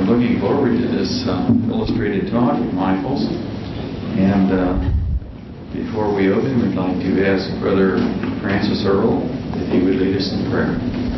We're looking forward to this illustrated talk of Michael's. And before we open, we'd like to ask Brother Francis Earl if he would lead us in prayer.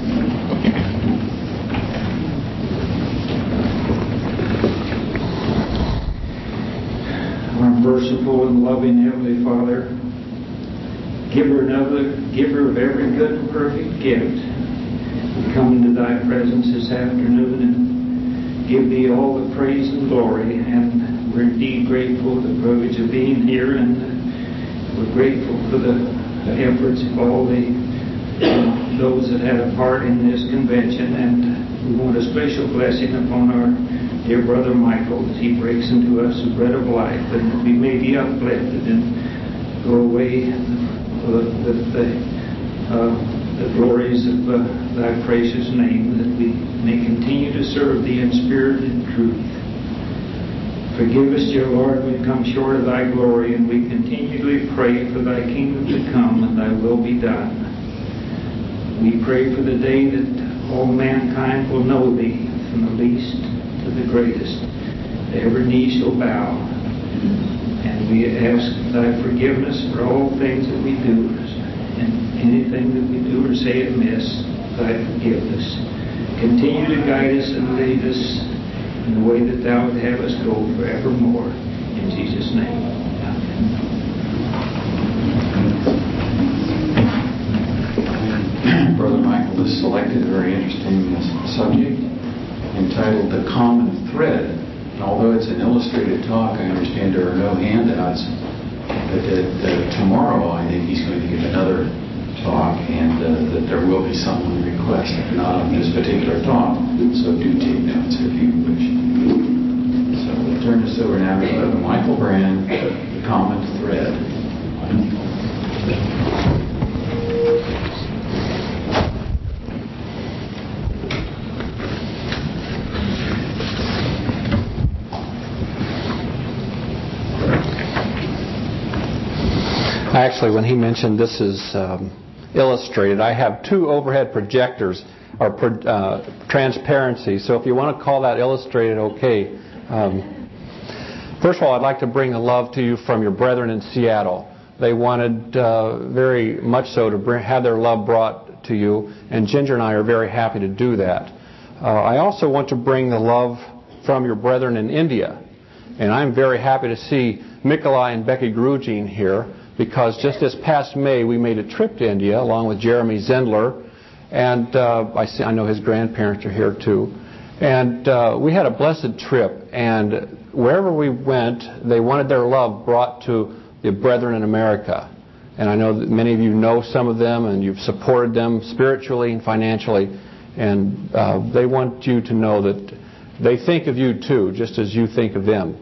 Our merciful and loving Heavenly Father, giver of every good and perfect gift, we come into Thy presence this afternoon and give Thee all the praise and glory. And we're indeed grateful for the privilege of being here, and we're grateful for the efforts of all those that had a part in this convention. And we want a special blessing upon our dear brother Michael as he breaks into us the bread of life, and that we may be uplifted and go away with the glories of Thy precious name, that we may continue to serve Thee in spirit and truth. Forgive us, dear Lord, we've come short of Thy glory, and we continually pray for Thy kingdom to come and Thy will be done. We pray for the day that all mankind will know Thee, from the least to the greatest. Every knee shall bow. And we ask Thy forgiveness for all things that we do, and anything that we do or say amiss, Thy forgiveness. Continue to guide us and lead us in the way that Thou would have us go forevermore. In Jesus' name. Amen. Brother Michael has selected a very interesting subject entitled The Common Thread. And although it's an illustrated talk, I understand there are no handouts. But tomorrow I think he's going to give another talk, and that there will be someone request, not on this particular talk. So do take notes if you wish. So we'll turn this over now to Brother Michael Brand, The Common Thread. Actually, when he mentioned this is illustrated, I have two overhead projectors, or transparency. So if you want to call that illustrated, okay. First of all, I'd like to bring the love to you from your brethren in Seattle. They wanted very much so to have their love brought to you, and Ginger and I are very happy to do that. I also want to bring the love from your brethren in India, and I'm very happy to see Mikolai and Becky Grugin here, because just this past May we made a trip to India along with Jeremy Zendler, and I know his grandparents are here too. And we had a blessed trip, and wherever we went, they wanted their love brought to the brethren in America. And I know that many of you know some of them, and you've supported them spiritually and financially, and they want you to know that they think of you too, just as you think of them.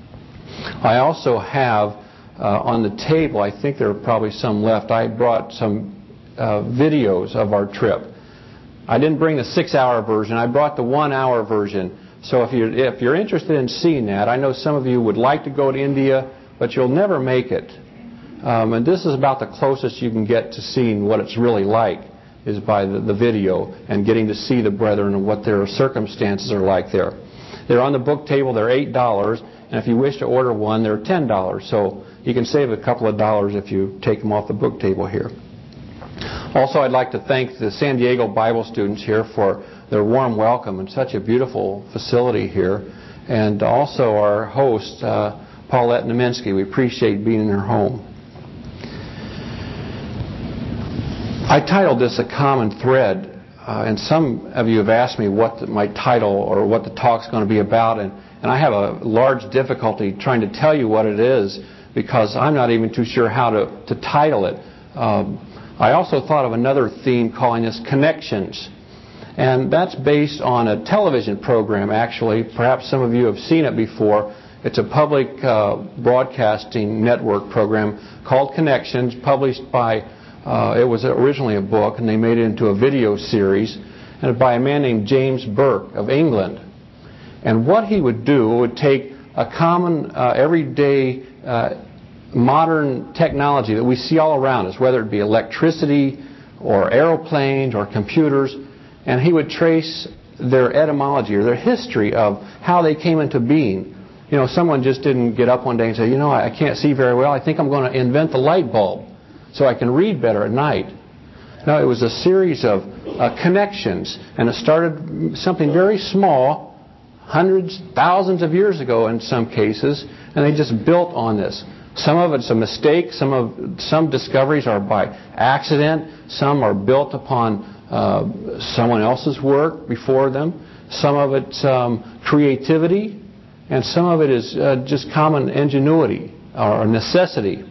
I also have on the table, I think there are probably some left, I brought some videos of our trip. I didn't bring the 6-hour version, I brought the 1-hour version. So if you're interested in seeing that, I know some of you would like to go to India, but you'll never make it. And this is about the closest you can get to seeing what it's really like, is by the video and getting to see the brethren and what their circumstances are like there. They're on the book table, they're $8, and if you wish to order one, they're $10. So you can save a couple of dollars if you take them off the book table here. Also, I'd like to thank the San Diego Bible students here for their warm welcome and such a beautiful facility here. And also our host, Paulette Naminsky. We appreciate being in her home. I titled this A Common Thread, and some of you have asked me what my title or what the talk's going to be about, and I have a large difficulty trying to tell you what it is, because I'm not even too sure how to title it. I also thought of another theme calling this Connections. And that's based on a television program, actually. Perhaps some of you have seen it before. It's a public broadcasting network program called Connections, published by, it was originally a book, and they made it into a video series, and by a man named James Burke of England. And what he would do would take a common, everyday, modern technology that we see all around us, whether it be electricity or aeroplanes or computers, and he would trace their etymology or their history of how they came into being. Someone just didn't get up one day and say, I can't see very well. I think I'm going to invent the light bulb so I can read better at night. No, it was a series of connections, and it started something very small, hundreds, thousands of years ago in some cases, and they just built on this. Some of it's a mistake. Some discoveries are by accident. Some are built upon someone else's work before them. Some of it's creativity, and some of it is just common ingenuity or necessity.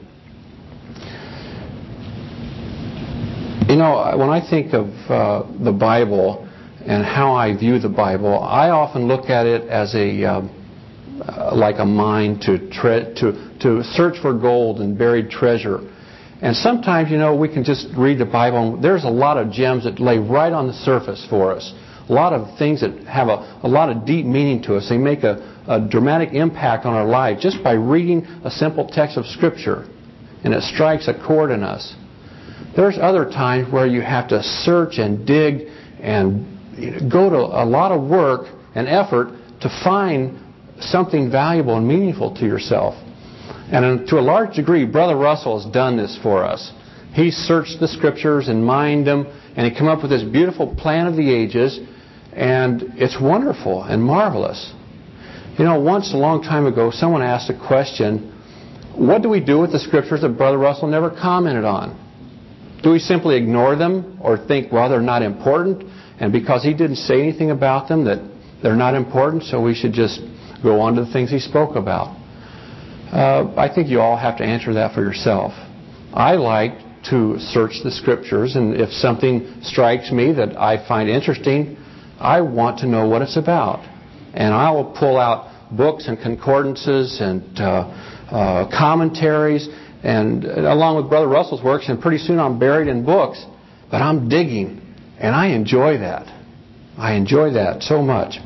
When I think of the Bible and how I view the Bible, I often look at it as like a mine to search for gold and buried treasure. And sometimes, we can just read the Bible, and there's a lot of gems that lay right on the surface for us. A lot of things that have a lot of deep meaning to us. They make a dramatic impact on our life just by reading a simple text of Scripture, and it strikes a chord in us. There's other times where you have to search and dig and go to a lot of work and effort to find something valuable and meaningful to yourself. And to a large degree, Brother Russell has done this for us. He searched the Scriptures and mined them, and he came up with this beautiful plan of the ages, and it's wonderful and marvelous. Once a long time ago, someone asked a question, what do we do with the Scriptures that Brother Russell never commented on? Do we simply ignore them or think, well, they're not important, and because he didn't say anything about them, that they're not important, so we should just go on to the things he spoke about? I think you all have to answer that for yourself. I like to search the Scriptures, and if something strikes me that I find interesting, I want to know what it's about. And I will pull out books and concordances and commentaries, and along with Brother Russell's works, and pretty soon I'm buried in books, but I'm digging, and I enjoy that. I enjoy that so much.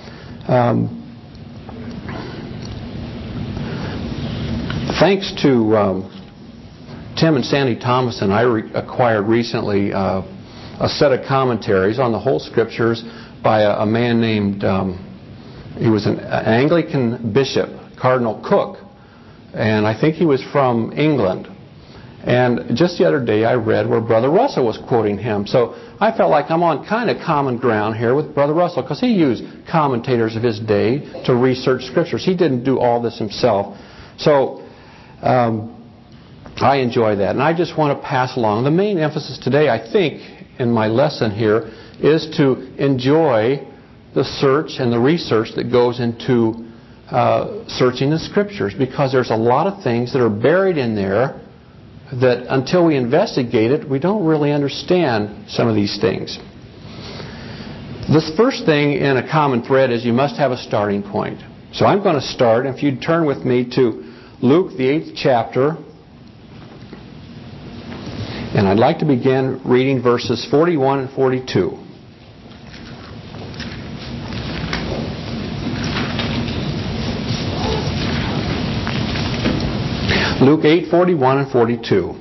Thanks to Tim and Sandy Thomason, I acquired recently a set of commentaries on the whole Scriptures by a man named, he was an Anglican bishop, Cardinal Cook, and I think he was from England. And just the other day I read where Brother Russell was quoting him. So I felt like I'm on kind of common ground here with Brother Russell, because he used commentators of his day to research Scriptures. He didn't do all this himself. So I enjoy that. And I just want to pass along. The main emphasis today, I think, in my lesson here is to enjoy the search and the research that goes into searching the Scriptures, because there's a lot of things that are buried in there that until we investigate it, we don't really understand some of these things. This first thing in a common thread is you must have a starting point. So I'm going to start, if you'd turn with me to Luke, the 8th chapter, and I'd like to begin reading verses 41 and 42. Luke 8:41 and 42.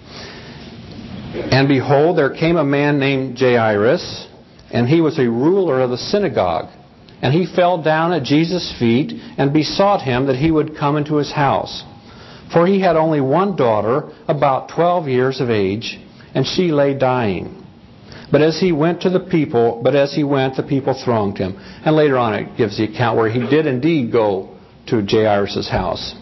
And behold, there came a man named Jairus, and he was a ruler of the synagogue. And he fell down at Jesus' feet and besought him that he would come into his house. For he had only one daughter, about 12 years of age, and she lay dying. But as he went, the people thronged him. And later on it gives the account where he did indeed go to Jairus' house.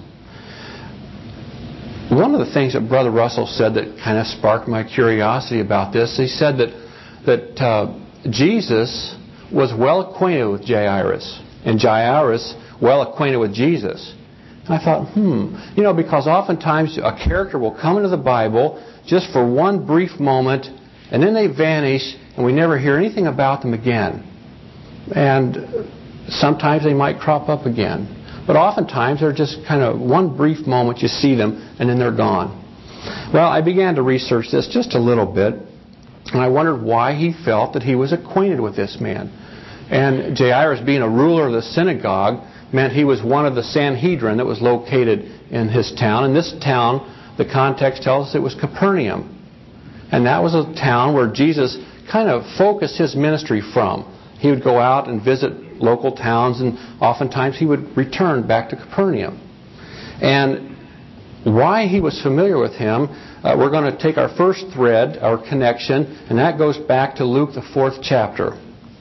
One of the things that Brother Russell said that kind of sparked my curiosity about this, he said that Jesus was well acquainted with Jairus, and Jairus well acquainted with Jesus. And I thought, because oftentimes a character will come into the Bible just for one brief moment, and then they vanish, and we never hear anything about them again. And sometimes they might crop up again. But oftentimes they're just kind of one brief moment you see them, and then they're gone. Well, I began to research this just a little bit, and I wondered why he felt that he was acquainted with this man. And Jairus, being a ruler of the synagogue, meant he was one of the Sanhedrin that was located in his town. And this town, the context tells us it was Capernaum. And that was a town where Jesus kind of focused his ministry from. he would go out and visit local towns, and oftentimes he would return back to Capernaum. And why he was familiar with him, we're going to take our first thread, our connection, and that goes back to Luke, the 4th chapter.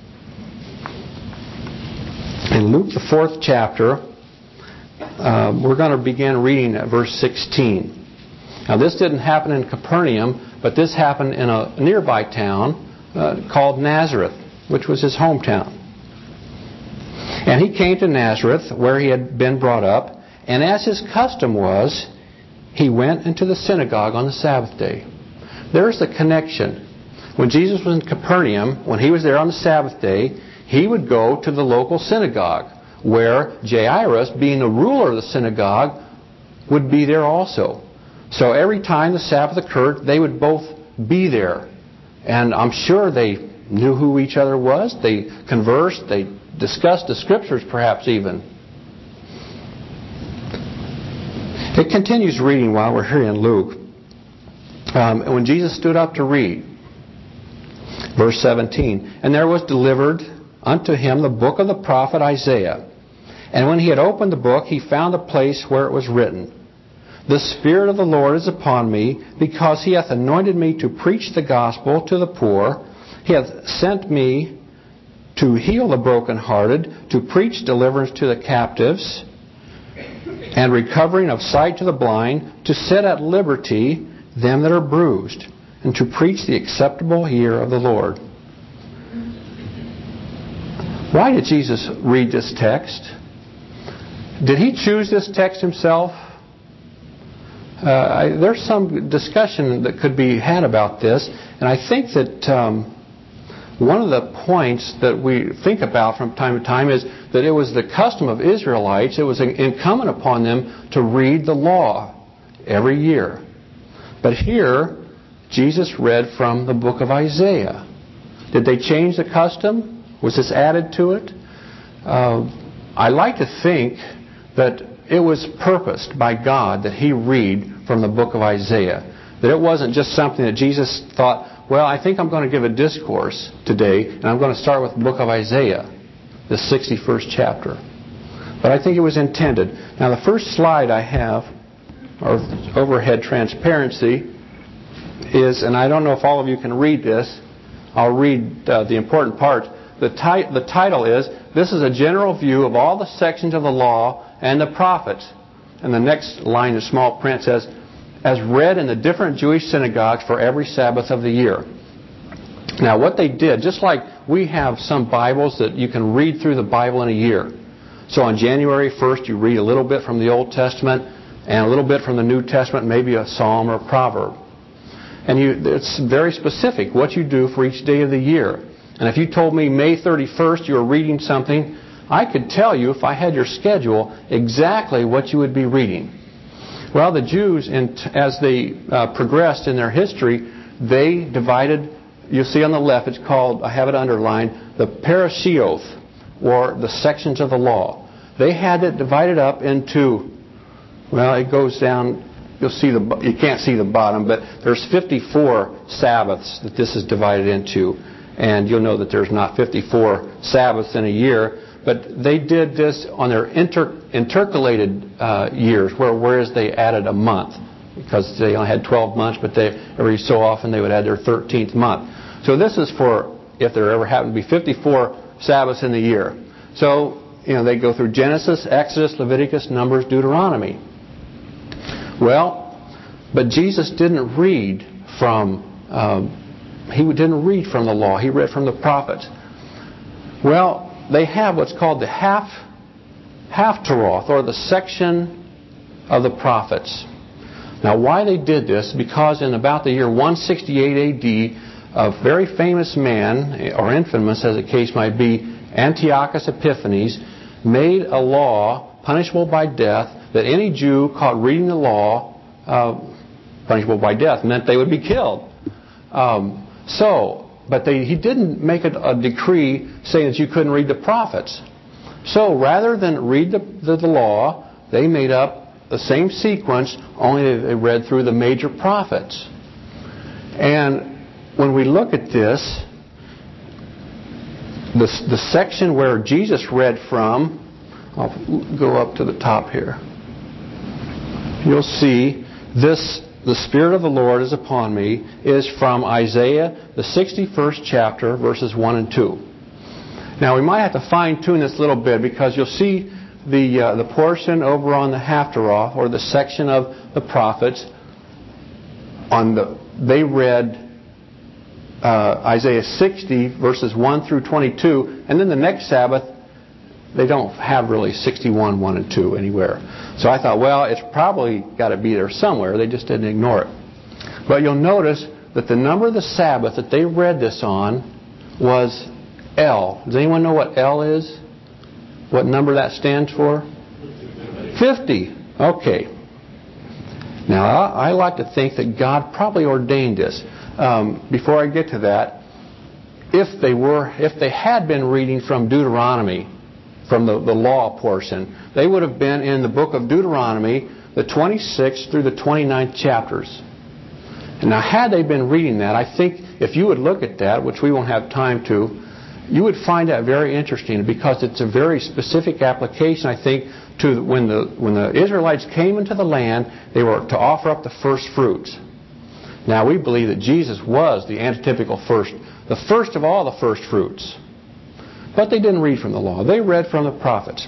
In Luke, the 4th chapter, we're going to begin reading at verse 16. Now, this didn't happen in Capernaum, but this happened in a nearby town called Nazareth, which was his hometown. And he came to Nazareth, where he had been brought up, and as his custom was, he went into the synagogue on the Sabbath day. There's the connection. When Jesus was in Capernaum, when he was there on the Sabbath day, he would go to the local synagogue, where Jairus, being the ruler of the synagogue, would be there also. So every time the Sabbath occurred, they would both be there. And I'm sure they knew who each other was. They conversed. They discussed the Scriptures, perhaps even. It continues reading while we're here in Luke. When Jesus stood up to read, verse 17, "And there was delivered unto him the book of the prophet Isaiah. And when he had opened the book, he found a place where it was written, The Spirit of the Lord is upon me, because he hath anointed me to preach the gospel to the poor. He hath sent me to heal the brokenhearted, to preach deliverance to the captives, and recovering of sight to the blind, to set at liberty them that are bruised, and to preach the acceptable year of the Lord." Why did Jesus read this text? Did he choose this text himself? There's some discussion that could be had about this, and I think that one of the points that we think about from time to time is that it was the custom of Israelites, it was incumbent upon them to read the law every year. But here, Jesus read from the book of Isaiah. Did they change the custom? Was this added to it? I like to think that it was purposed by God that he read from the book of Isaiah. That it wasn't just something that Jesus thought, well, I think I'm going to give a discourse today, and I'm going to start with the book of Isaiah, the 61st chapter. But I think it was intended. Now, the first slide I have, or overhead transparency, is, and I don't know if all of you can read this, I'll read the important part. The title is, "This is a general view of all the sections of the law and the prophets." And the next line in small print says, "As read in the different Jewish synagogues for every Sabbath of the year." Now what they did, just like we have some Bibles that you can read through the Bible in a year. So on January 1st you read a little bit from the Old Testament and a little bit from the New Testament, maybe a psalm or a proverb. And it's very specific what you do for each day of the year. And if you told me May 31st you were reading something, I could tell you, if I had your schedule, exactly what you would be reading. Well, the Jews, as they progressed in their history, they divided, you'll see on the left, it's called, I have it underlined, the parashioth, or the sections of the law. They had it divided up into, well, it goes down, you can't see the bottom, but there's 54 Sabbaths that this is divided into. And you'll know that there's not 54 Sabbaths in a year, but they did this on their intercalated years, whereas they added a month, because they only had 12 months, but every so often they would add their 13th month. So this is for if there ever happened to be 54 Sabbaths in the year. So, they go through Genesis, Exodus, Leviticus, Numbers, Deuteronomy. Well, but Jesus didn't read from He didn't read from the law. He read from the prophets. Well, they have what's called the Haftarah, or the section of the prophets. Now, why they did this? Because in about the year 168 A.D., a very famous man, or infamous as the case might be, Antiochus Epiphanes, made a law punishable by death that any Jew caught reading the law, punishable by death, meant they would be killed. But he didn't make a decree saying that you couldn't read the prophets. So rather than read the law, they made up the same sequence, only they read through the major prophets. And when we look at this, the section where Jesus read from, I'll go up to the top here. You'll see this, the Spirit of the Lord is upon me, is from Isaiah, the 61st chapter, verses 1 and 2. Now we might have to fine-tune this a little bit because you'll see the portion over on the Haftarah, or the section of the prophets, they read Isaiah 60 verses 1 through 22, and then the next Sabbath they don't have really 61, 1 and 2 anywhere. So I thought, well, it's probably got to be there somewhere. They just didn't ignore it. But you'll notice that the number of the Sabbath that they read this on was L. Does anyone know what L is? What number that stands for? 50. Okay. Now, I like to think that God probably ordained this. Before I get to that, if they had been reading from Deuteronomy, from the law portion, they would have been in the book of Deuteronomy, the 26th through the 29th chapters. And now, had they been reading that, I think if you would look at that, which we won't have time to, you would find that very interesting because it's a very specific application, I think, to when the Israelites came into the land, they were to offer up the first fruits. Now, we believe that Jesus was the antitypical first, the first of all the first fruits. But they didn't read from the law. They read from the prophets.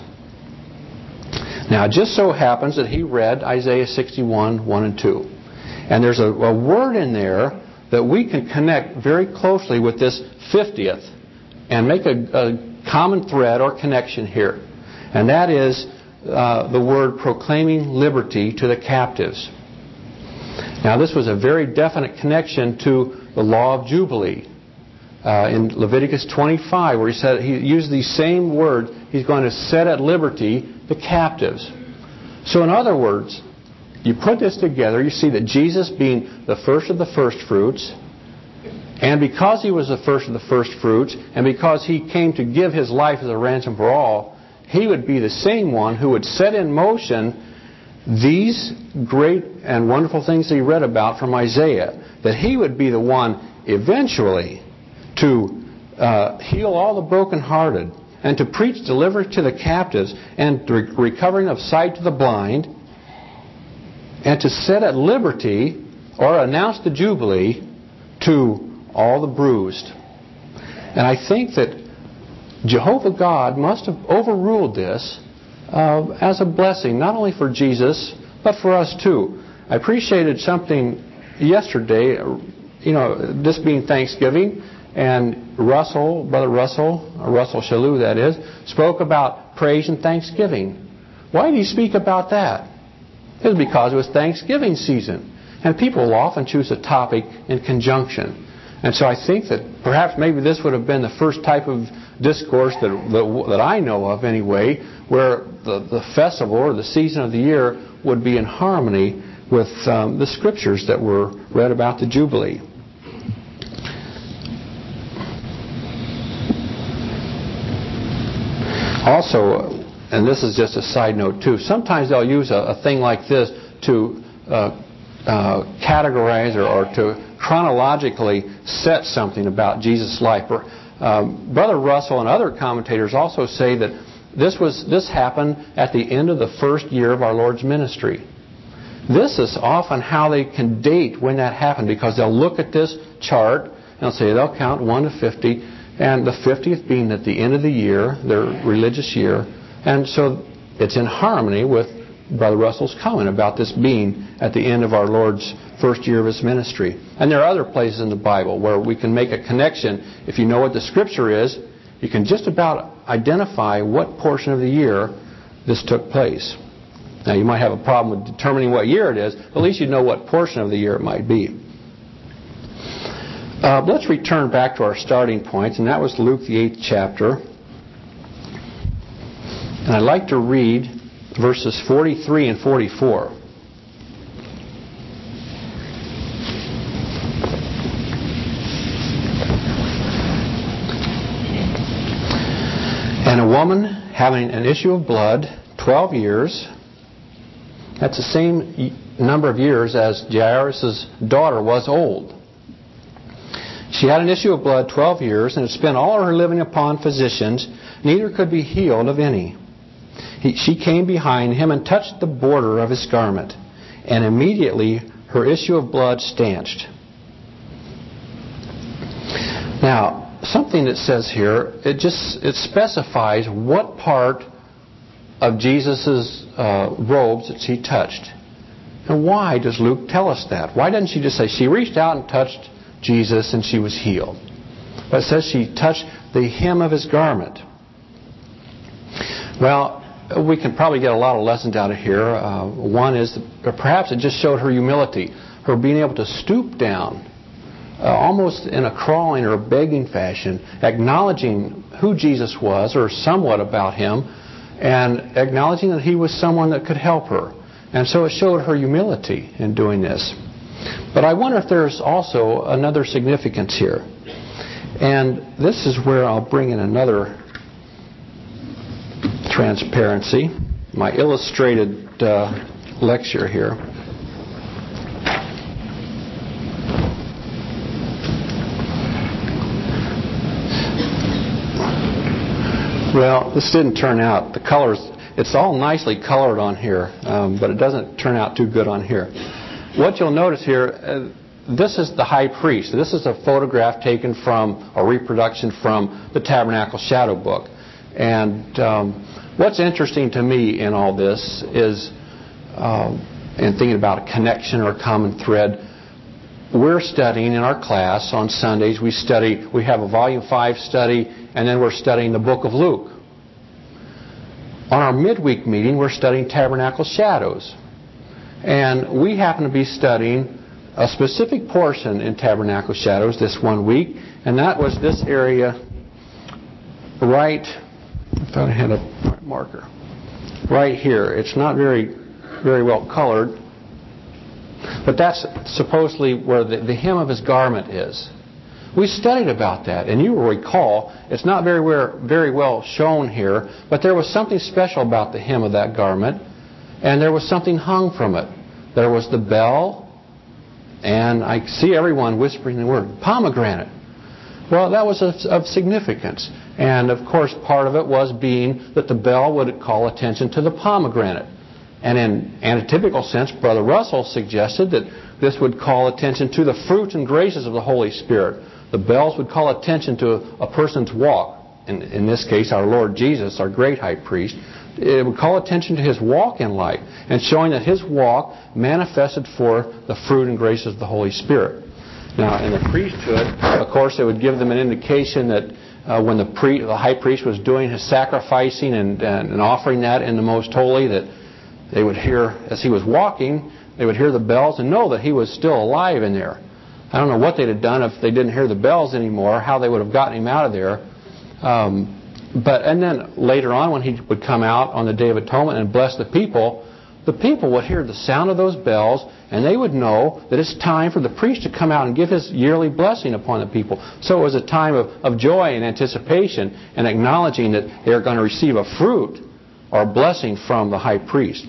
Now, it just so happens that he read Isaiah 61, 1 and 2. And there's a word in there that we can connect very closely with this 50th and make a common thread or connection here. And that is the word proclaiming liberty to the captives. Now, this was a very definite connection to the law of Jubilee. In Leviticus 25, where he used these same words, he's going to set at liberty the captives. So in other words, you put this together, you see that Jesus being the first of the first fruits, and because he was the first of the first fruits, and because he came to give his life as a ransom for all, he would be the same one who would set in motion these great and wonderful things that he read about from Isaiah, that he would be the one eventually to heal all the brokenhearted, and to preach deliverance to the captives, and recovering of sight to the blind, and to set at liberty, or announce the Jubilee, to all the bruised. And I think that Jehovah God must have overruled this as a blessing, not only for Jesus, but for us too. I appreciated something yesterday, this being Thanksgiving, and Brother Russell Shalou that is, spoke about praise and thanksgiving. Why did he speak about that? It was because it was Thanksgiving season. And people will often choose a topic in conjunction. And so I think that perhaps maybe this would have been the first type of discourse that I know of anyway, where the festival or the season of the year would be in harmony with the scriptures that were read about the Jubilee. Also, and this is just a side note too, sometimes they'll use a thing like this to categorize or to chronologically set something about Jesus' life. Brother Russell and other commentators also say that this happened at the end of the first year of our Lord's ministry. This is often how they can date when that happened, because they'll look at this chart and they'll count 1 to 50, and the 50th being at the end of the year, their religious year, and so it's in harmony with Brother Russell's comment about this being at the end of our Lord's first year of His ministry. And there are other places in the Bible where we can make a connection. If you know what the Scripture is, you can just about identify what portion of the year this took place. Now, you might have a problem with determining what year it is, but at least you know what portion of the year it might be. Let's return back to our starting point, and that was Luke the 8th chapter. And I'd like to read verses 43 and 44. And a woman having an issue of blood 12 years, that's the same number of years as Jairus' daughter was old. She had an issue of blood 12 years and had spent all her living upon physicians. Neither could be healed of any. She came behind him and touched the border of his garment, and immediately her issue of blood stanched. Now, something that says here, it specifies what part of Jesus' robes that she touched. And why does Luke tell us that? Why doesn't she just say she reached out and touched Jesus and she was healed? But it says she touched the hem of his garment. Well, we can probably get a lot of lessons out of here. One is that perhaps it just showed her humility, her being able to stoop down, almost in a crawling or a begging fashion, acknowledging who Jesus was or somewhat about him, and acknowledging that he was someone that could help her. And so it showed her humility in doing this. But I wonder if there's also another significance here. And this is where I'll bring in another transparency, my illustrated lecture here. Well, this didn't turn out. The colors, it's all nicely colored on here, but it doesn't turn out too good on here. What you'll notice here, this is the high priest. This is a photograph taken from a reproduction from the Tabernacle Shadow Book. And what's interesting to me in all this is, in thinking about a connection or a common thread, we're studying in our class on Sundays. We have a Volume 5 study, and then we're studying the book of Luke. On our midweek meeting, we're studying Tabernacle Shadows. And we happen to be studying a specific portion in Tabernacle Shadows this one week, and that was this area right, I thought I had a marker, right here. It's not very well colored, but that's supposedly where the hem of his garment is. We studied about that, and you will recall, it's not very well shown here, but there was something special about the hem of that garment, and there was something hung from it. There was the bell, and I see everyone whispering the word, pomegranate. Well, that was of significance. And, of course, part of it was being that the bell would call attention to the pomegranate. And in antitypical sense, Brother Russell suggested that this would call attention to the fruits and graces of the Holy Spirit. The bells would call attention to a person's walk. In this case, our Lord Jesus, our great high priest. It would call attention to his walk in life and showing that his walk manifested forth the fruit and graces of the Holy Spirit. Now, in the priesthood, of course, it would give them an indication that when the high priest was doing his sacrificing and offering that in the most holy, that they would hear, as he was walking, they would hear the bells and know that he was still alive in there. I don't know what they'd have done if they didn't hear the bells anymore, how they would have gotten him out of there. And then later on, when he would come out on the Day of Atonement and bless the people would hear the sound of those bells, and they would know that it's time for the priest to come out and give his yearly blessing upon the people. So it was a time of joy and anticipation and acknowledging that they're going to receive a fruit or a blessing from the high priest.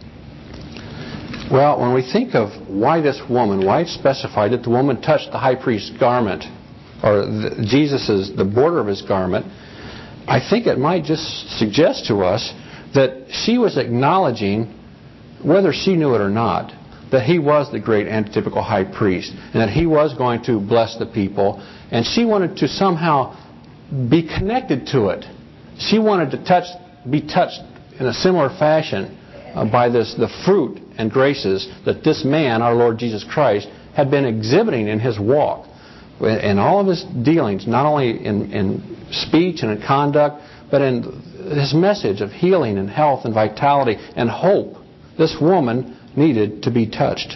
Well, when we think of why it's specified that the woman touched the high priest's garment, or the border of his garment, I think it might just suggest to us that she was acknowledging, whether she knew it or not, that he was the great antitypical high priest and that he was going to bless the people, and she wanted to somehow be connected to it. She wanted to be touched in a similar fashion by the fruit and graces that this man, our Lord Jesus Christ, had been exhibiting in his walk. In all of his dealings, not only in speech and in conduct, but in his message of healing and health and vitality and hope, this woman needed to be touched.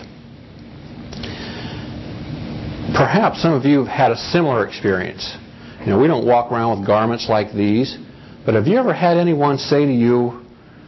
Perhaps some of you have had a similar experience. We don't walk around with garments like these, but have you ever had anyone say to you,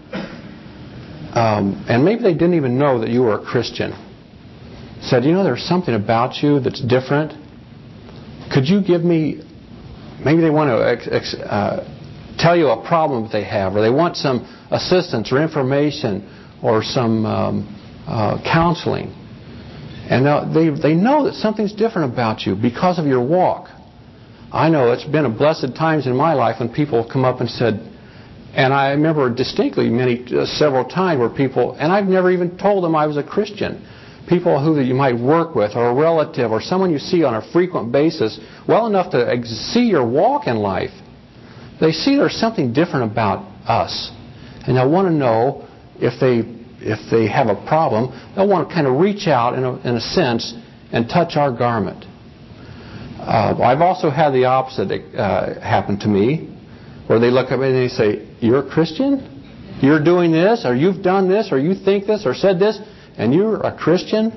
and maybe they didn't even know that you were a Christian, said, there's something about you that's different. Could you give me, maybe they want to tell you a problem that they have, or they want some assistance or information or some counseling. And now they know that something's different about you because of your walk. I know it's been a blessed times in my life when people come up and said, and I remember distinctly several times where people, and I've never even told them I was a Christian, people who you might work with or a relative or someone you see on a frequent basis well enough to see your walk in life. They see there's something different about us. And they'll want to know if they have a problem, they'll want to kind of reach out in a sense and touch our garment. I've also had the opposite happen to me, where they look at me and they say, "You're a Christian? You're doing this, or you've done this, or you think this, or said this, and you're a Christian?"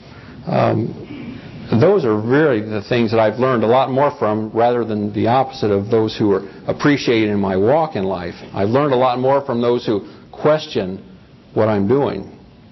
Those are really the things that I've learned a lot more from, rather than the opposite of those who are appreciating my walk in life. I've learned a lot more from those who question what I'm doing.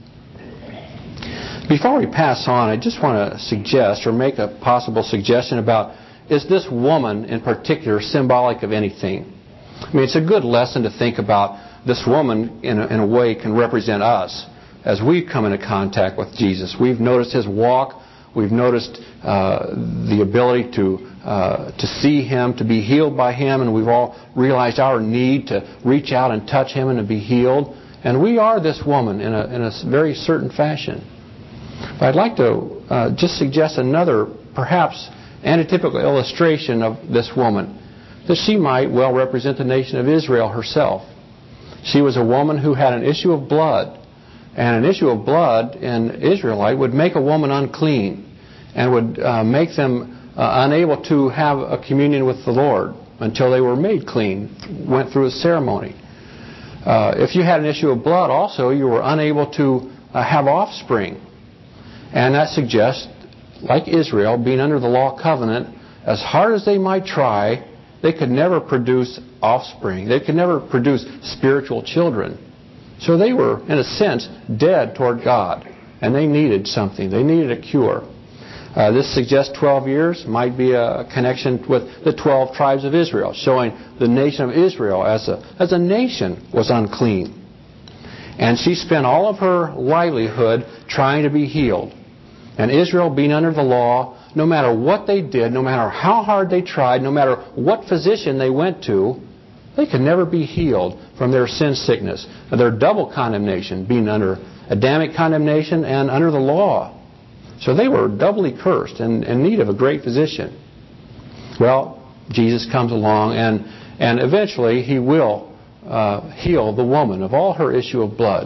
Before we pass on, I just want to suggest or make a possible suggestion about, is this woman in particular symbolic of anything? I mean, it's a good lesson to think about this woman in a way can represent us as we come into contact with Jesus. We've noticed His walk. We've noticed the ability to see Him, to be healed by Him, and we've all realized our need to reach out and touch Him and to be healed. And we are this woman in a very certain fashion. But I'd like to just suggest another, perhaps antitypical illustration of this woman, that she might well represent the nation of Israel herself. She was a woman who had an issue of blood. And an issue of blood in Israelite would make a woman unclean and would make them unable to have a communion with the Lord until they were made clean, went through a ceremony. If you had an issue of blood also, you were unable to have offspring. And that suggests, like Israel, being under the law covenant, as hard as they might try, they could never produce offspring. They could never produce spiritual children. So they were, in a sense, dead toward God. And they needed something. They needed a cure. This suggests 12 years might be a connection with the 12 tribes of Israel, showing the nation of Israel as a nation was unclean. And she spent all of her livelihood trying to be healed. And Israel, being under the law, no matter what they did, no matter how hard they tried, no matter what physician they went to, they could never be healed from their sin sickness, their double condemnation, being under Adamic condemnation and under the law. So they were doubly cursed and in need of a great physician. Well, Jesus comes along and eventually He will heal the woman of all her issue of blood.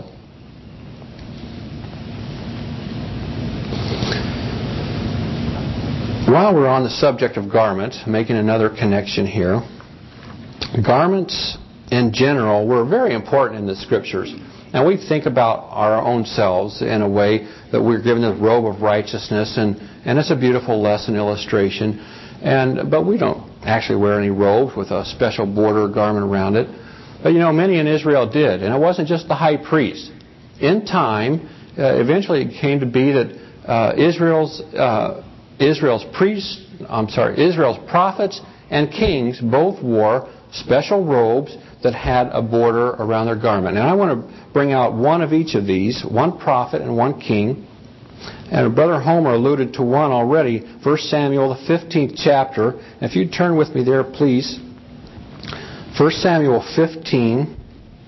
While we're on the subject of garments, making another connection here, garments in general were very important in the Scriptures. And we think about our own selves in a way that we're given the robe of righteousness, and it's a beautiful lesson illustration. But we don't actually wear any robes with a special border or garment around it. But many in Israel did, and it wasn't just the high priest. In time, eventually it came to be that Israel's prophets and kings both wore special robes that had a border around their garment. And I want to bring out one of each of these, one prophet and one king. And Brother Homer alluded to one already, 1 Samuel, the 15th chapter. If you'd turn with me there, please. 1 Samuel 15,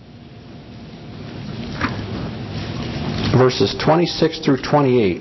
verses 26 through 28.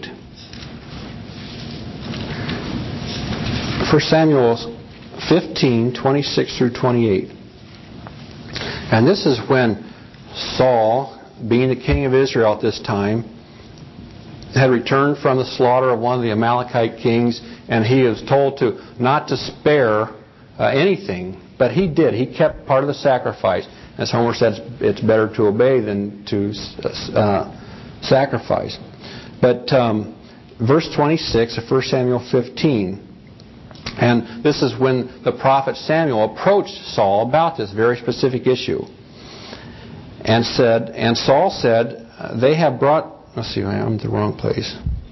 1 Samuel 15, 26 through 28. And this is when Saul, being the king of Israel at this time, had returned from the slaughter of one of the Amalekite kings, and he is told not to spare anything, but he did. He kept part of the sacrifice. As Homer says, it's better to obey than to sacrifice. But verse 26 of 1 Samuel 15, and this is when the prophet Samuel approached Saul about this very specific issue. And Saul said, they have brought... Let's see, I'm in the wrong place.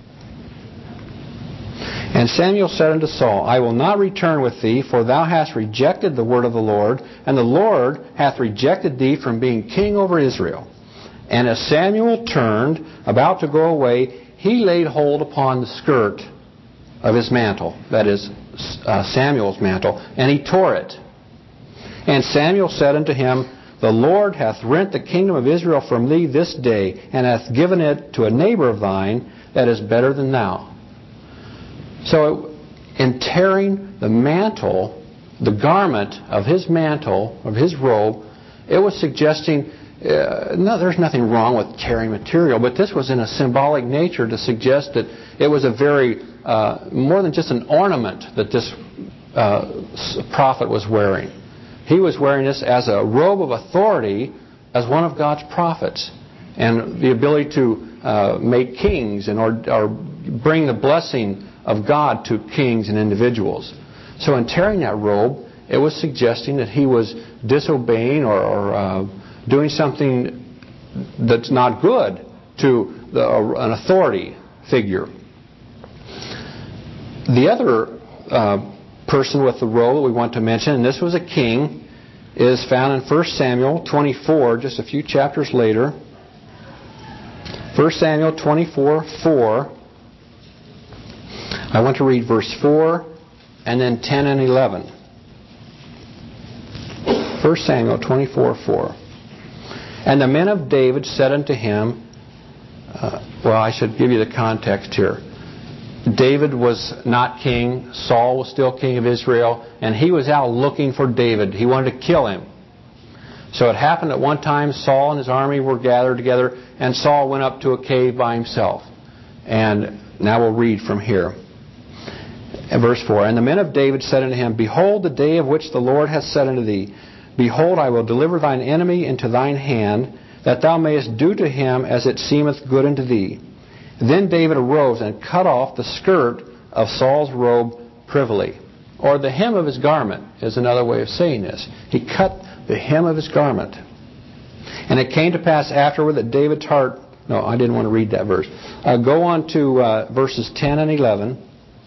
And Samuel said unto Saul, I will not return with thee, for thou hast rejected the word of the Lord, and the Lord hath rejected thee from being king over Israel. And as Samuel turned about to go away, he laid hold upon the skirt of his mantle, that is, Samuel's mantle, and he tore it. And Samuel said unto him, The Lord hath rent the kingdom of Israel from thee this day, and hath given it to a neighbor of thine that is better than thou. So, in tearing the mantle, the garment of his mantle, of his robe, it was suggesting, no, there's nothing wrong with tearing material, but this was in a symbolic nature to suggest that it was a very, more than just an ornament that this prophet was wearing. He was wearing this as a robe of authority as one of God's prophets, and the ability to make kings and or bring the blessing of God to kings and individuals. So in tearing that robe, it was suggesting that he was disobeying or doing something that's not good to an authority figure. The other person with the robe that we want to mention, and this was a king, is found in 1 Samuel 24, just a few chapters later. 1 Samuel 24:4. I want to read verse 4 and then 10 and 11. 1 Samuel 24:4. And the men of David said unto him, well, I should give you the context here. David was not king. Saul was still king of Israel, and he was out looking for David. He wanted to kill him. So it happened at one time Saul and his army were gathered together, and Saul went up to a cave by himself. And now we'll read from here. Verse 4, And the men of David said unto him, Behold, the day of which the Lord hath said unto thee, Behold, I will deliver thine enemy into thine hand, that thou mayest do to him as it seemeth good unto thee. Then David arose and cut off the skirt of Saul's robe privily. Or the hem of his garment is another way of saying this. He cut the hem of his garment. And it came to pass afterward that David's heart... No, I didn't want to read that verse. Go on to verses 10 and 11.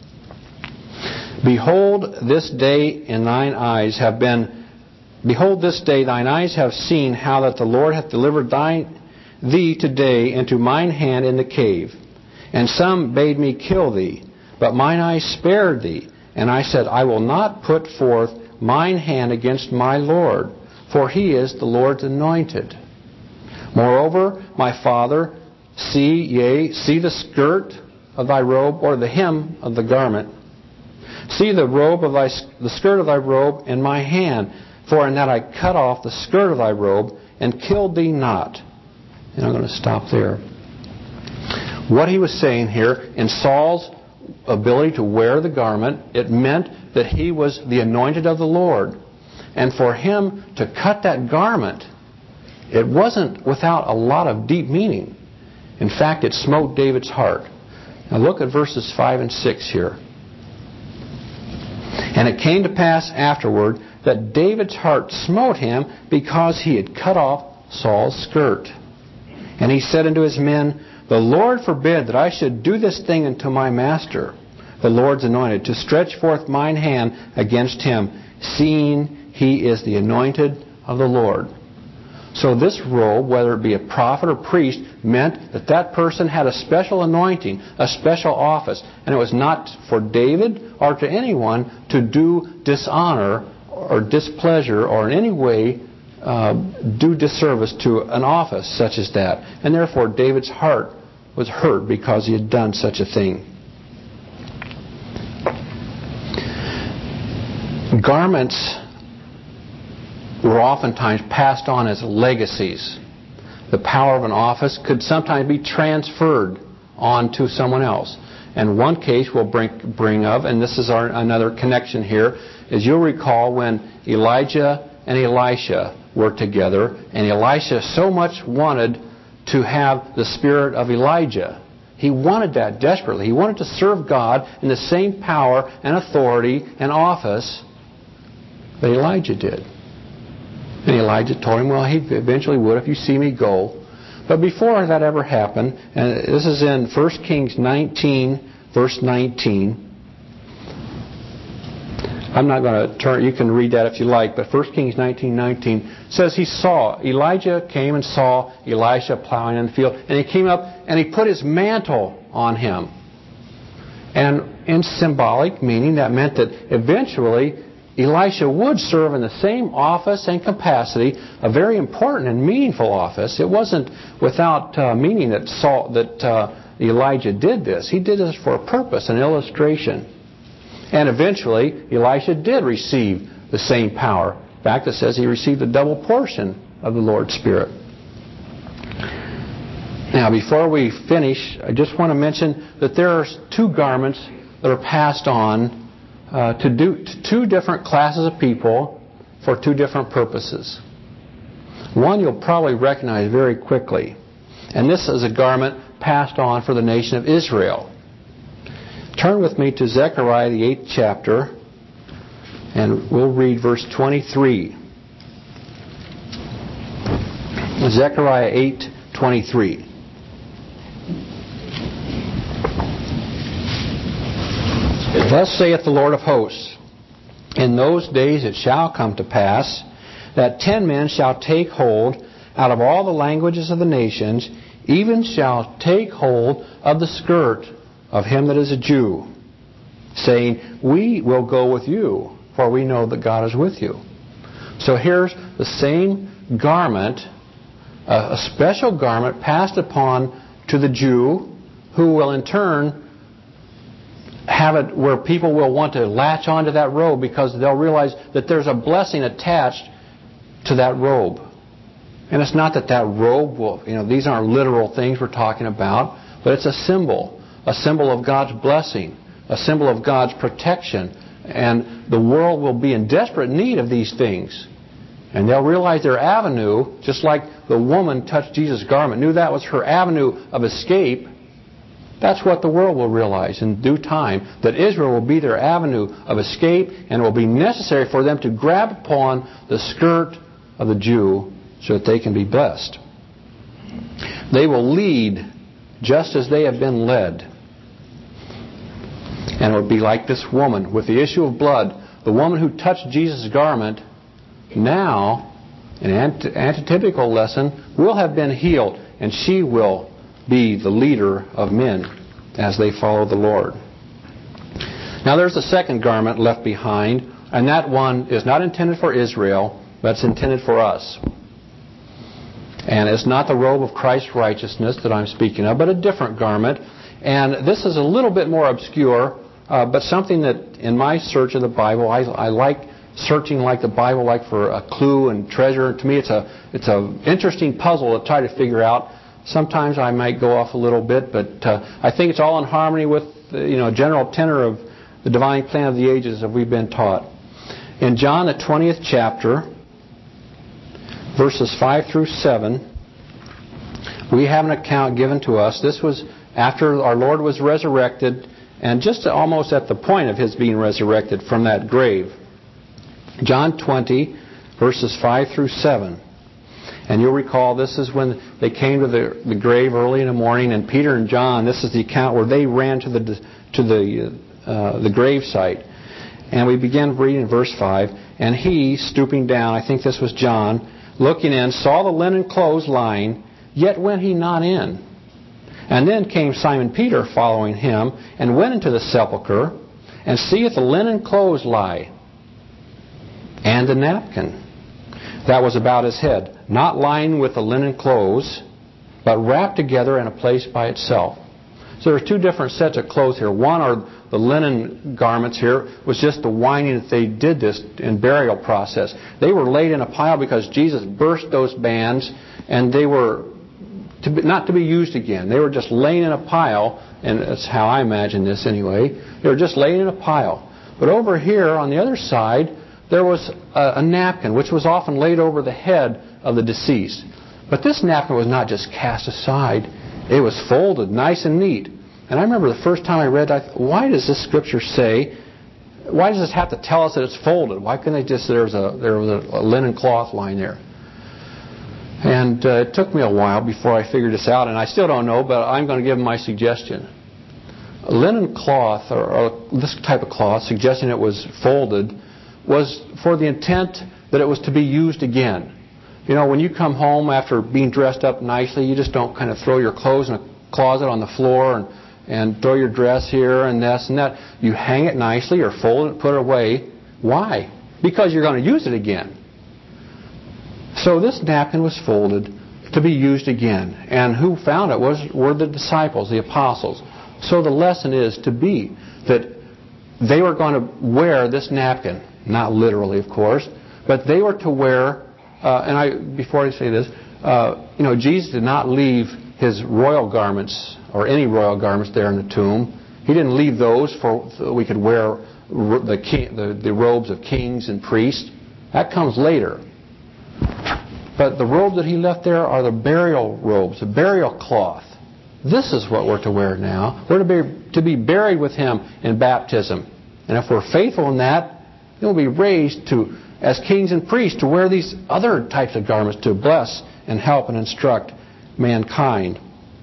Behold, this day in thine eyes have been... Behold, this day thine eyes have seen how that the Lord hath delivered thee today into mine hand in the cave. And some bade me kill thee, but mine eyes spared thee. And I said, I will not put forth mine hand against my Lord, for he is the Lord's anointed. Moreover, my father, see the skirt of thy robe, or the hem of the garment. See the skirt of thy robe in my hand, for in that I cut off the skirt of thy robe and killed thee not. And I'm going to stop there. What he was saying here, in Saul's ability to wear the garment, it meant that he was the anointed of the Lord. And for him to cut that garment, it wasn't without a lot of deep meaning. In fact, it smote David's heart. Now look at verses 5 and 6 here. And it came to pass afterward that David's heart smote him because he had cut off Saul's skirt. And he said unto his men, The Lord forbid that I should do this thing unto my master, the Lord's anointed, to stretch forth mine hand against him, seeing he is the anointed of the Lord. So this robe, whether it be a prophet or priest, meant that that person had a special anointing, a special office. And it was not for David or to anyone to do dishonor or displeasure or in any way do disservice to an office such as that. And therefore David's heart was hurt because he had done such a thing. Garments were oftentimes passed on as legacies. The power of an office could sometimes be transferred on to someone else. And one case we'll bring up, and this is another connection here, is you'll recall when Elijah and Elisha were together, and Elisha so much wanted to have the spirit of Elijah. He wanted that desperately. He wanted to serve God in the same power and authority and office that Elijah did. And Elijah told him, well, he eventually would if you see me go. But before that ever happened, and this is in 1 Kings 19, verse 19. I'm not going to turn, you can read that if you like, but 1 Kings 19:19 says Elijah came and saw Elisha plowing in the field, and he came up and he put his mantle on him. And in symbolic meaning, that meant that eventually Elisha would serve in the same office and capacity, a very important and meaningful office. It wasn't without meaning that Elijah did this. He did this for a purpose, an illustration. And eventually, Elisha did receive the same power. In fact, it says he received a double portion of the Lord's Spirit. Now, before we finish, I just want to mention that there are two garments that are passed on to two different classes of people for two different purposes. One you'll probably recognize very quickly. And this is a garment passed on for the nation of Israel. Turn with me to Zechariah, the 8th chapter, and we'll read verse 23. Zechariah 8:23. Thus saith the Lord of hosts, in those days it shall come to pass that 10 men shall take hold out of all the languages of the nations, even shall take hold of the skirt of him that is a Jew, saying, we will go with you, for we know that God is with you. So here's the same garment, a special garment passed upon to the Jew, who will in turn have it where people will want to latch onto that robe because they'll realize that there's a blessing attached to that robe. And it's not that robe will, these aren't literal things we're talking about, but it's a symbol of God's blessing, a symbol of God's protection. And the world will be in desperate need of these things. And they'll realize their avenue, just like the woman touched Jesus' garment, knew that was her avenue of escape. That's what the world will realize in due time, that Israel will be their avenue of escape, and it will be necessary for them to grab upon the skirt of the Jew so that they can be blessed. They will lead just as they have been led. And it will be like this woman with the issue of blood. The woman who touched Jesus' garment, now, an antitypical lesson, will have been healed, and she will be the leader of men as they follow the Lord. Now there's a second garment left behind, and that one is not intended for Israel, but it's intended for us. And it's not the robe of Christ's righteousness that I'm speaking of, but a different garment. And this is a little bit more obscure, but something that in my search of the Bible, I like searching like the Bible, like for a clue and treasure. To me, it's an interesting puzzle to try to figure out. Sometimes I might go off a little bit, but I think it's all in harmony with the general tenor of the divine plan of the ages that we've been taught. In John, the 20th chapter, verses 5 through 7, we have an account given to us. This was after our Lord was resurrected, and just almost at the point of His being resurrected from that grave. John 20, verses 5 through 7. And you'll recall this is when they came to the grave early in the morning, and Peter and John, this is the account where they ran to the grave site. And we began reading in verse 5. And he, stooping down, I think this was John, looking in, saw the linen clothes lying, yet went he not in. And then came Simon Peter following him, and went into the sepulchre, and seeth the linen clothes lie, and the napkin that was about his head, not lying with the linen clothes, but wrapped together in a place by itself. So there's two different sets of clothes here. One are the linen garments here, was just the winding that they did this in burial process. They were laid in a pile because Jesus burst those bands, and they were not to be used again. They were just laying in a pile, and that's how I imagine this anyway. They were just laying in a pile. But over here on the other side, there was a napkin, which was often laid over the head of the deceased. But this napkin was not just cast aside. It was folded nice and neat. And I remember the first time I read, I thought, why does this scripture say, why does this have to tell us that it's folded? Why couldn't they just, there was a linen cloth lying there? And it took me a while before I figured this out, and I still don't know, but I'm going to give my suggestion. A linen cloth, or this type of cloth, suggesting it was folded, was for the intent that it was to be used again. When you come home after being dressed up nicely, you just don't kind of throw your clothes in a closet on the floor and throw your dress here and this and that. You hang it nicely or fold it, put it away. Why? Because you're going to use it again. So this napkin was folded to be used again. And who found it were the disciples, the apostles. So the lesson is to be that they were going to wear this napkin. Not literally, of course. But they were to wear, before I say this, Jesus did not leave His royal garments or any royal garments there in the tomb. He didn't leave those so we could wear the robes of kings and priests. That comes later. But the robes that He left there are the burial robes, the burial cloth. This is what we're to wear now. We're to be buried with Him in baptism. And if we're faithful in that, then we'll be raised as kings and priests to wear these other types of garments to bless and help and instruct mankind.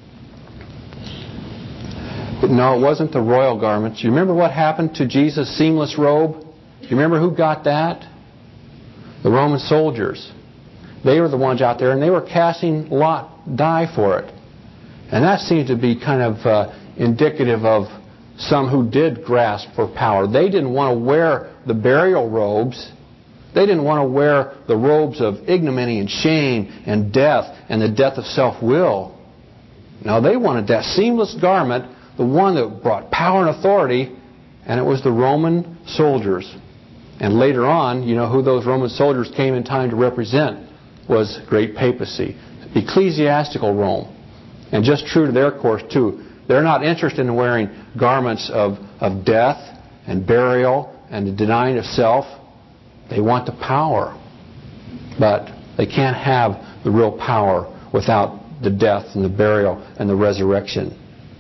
But no, it wasn't the royal garments. You remember what happened to Jesus' seamless robe? You remember who got that? The Roman soldiers. They were the ones out there, and they were casting die for it. And that seemed to be kind of indicative of some who did grasp for power. They didn't want to wear the burial robes. They didn't want to wear the robes of ignominy and shame and death and the death of self-will. No, they wanted that seamless garment, the one that brought power and authority, and it was the Roman soldiers. And later on, you know who those Roman soldiers came in time to represent was great papacy, ecclesiastical Rome. And just true to their course, too. They're not interested in wearing garments of death and burial and the denying of self. They want the power. But they can't have the real power without the death and the burial and the resurrection.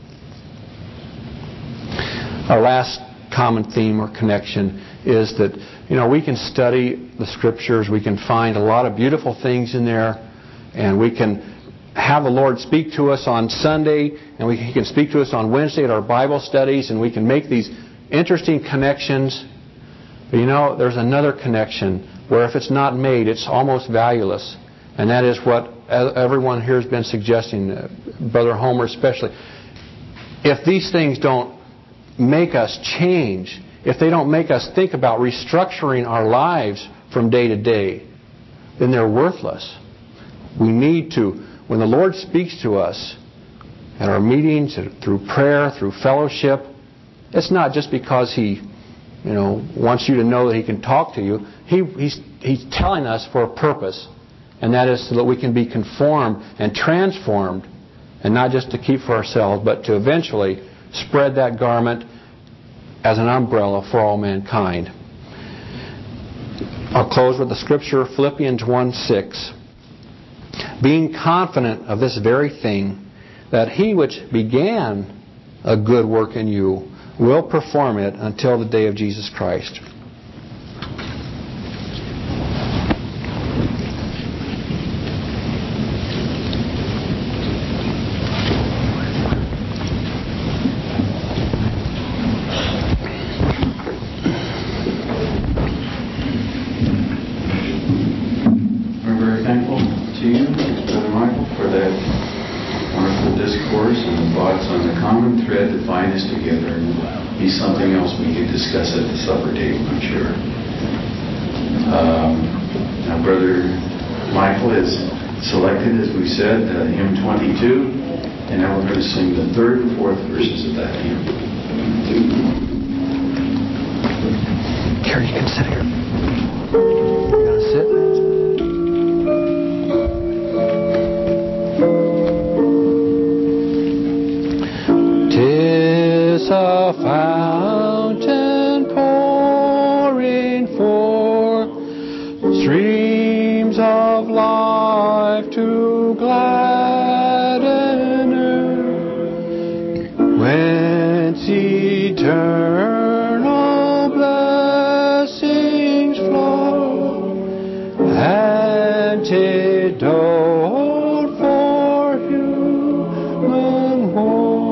Our last common theme or connection is that, we can study the Scriptures. We can find a lot of beautiful things in there. And we can have the Lord speak to us on Sunday, and He can speak to us on Wednesday at our Bible studies, and we can make these interesting connections. But there's another connection where if it's not made, it's almost valueless. And that is what everyone here has been suggesting, Brother Homer especially. If these things don't make us change, if they don't make us think about restructuring our lives from day to day, then they're worthless. We need to, when the Lord speaks to us at our meetings, through prayer, through fellowship, it's not just because He, wants you to know that He can talk to you. He's telling us for a purpose, and that is so that we can be conformed and transformed, and not just to keep for ourselves, but to eventually spread that garment as an umbrella for all mankind. I'll close with the scripture, Philippians 1:6. Being confident of this very thing, that He which began a good work in you will perform it until the day of Jesus Christ. Something else we could discuss at the supper table, I'm sure. Now, Brother Michael has selected, as we said, hymn 22, and now we're going to sing the third and fourth verses of that hymn. Carrie, you can sit here. You want to sit? A fountain pouring forth streams of life to gladden earth, whence eternal blessings flow, antidote for human woe.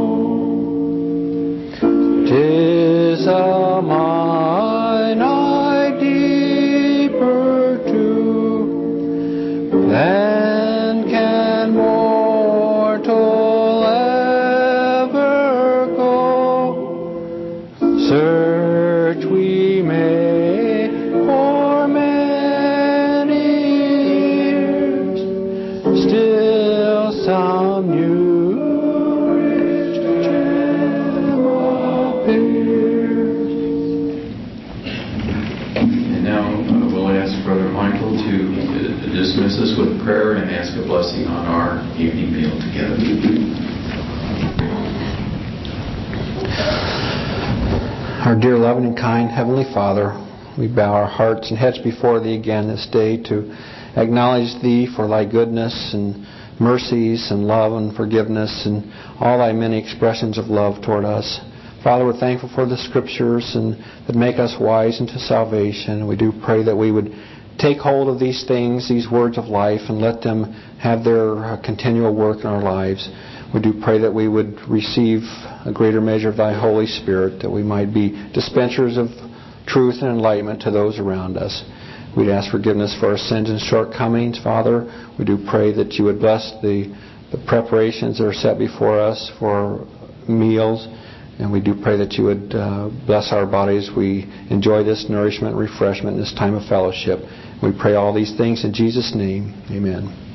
'Tis a mine eye deeper too than can mortal ever go, some new rich gem appears. And now we'll ask Brother Michael to dismiss us with prayer and ask a blessing on our evening meal together. Our dear, loving, and kind Heavenly Father, we bow our hearts and heads before Thee again this day to acknowledge Thee for Thy goodness and mercies and love and forgiveness and all Thy many expressions of love toward us. Father, we're thankful for the Scriptures and that make us wise into salvation. We do pray that we would take hold of these things, these words of life, and let them have their continual work in our lives. We do pray that we would receive a greater measure of Thy Holy Spirit, that we might be dispensers of truth and enlightenment to those around us. We'd ask forgiveness for our sins and shortcomings, Father. We do pray that You would bless the preparations that are set before us for meals. And we do pray that You would bless our bodies. We enjoy this nourishment and refreshment in this time of fellowship. We pray all these things in Jesus' name. Amen.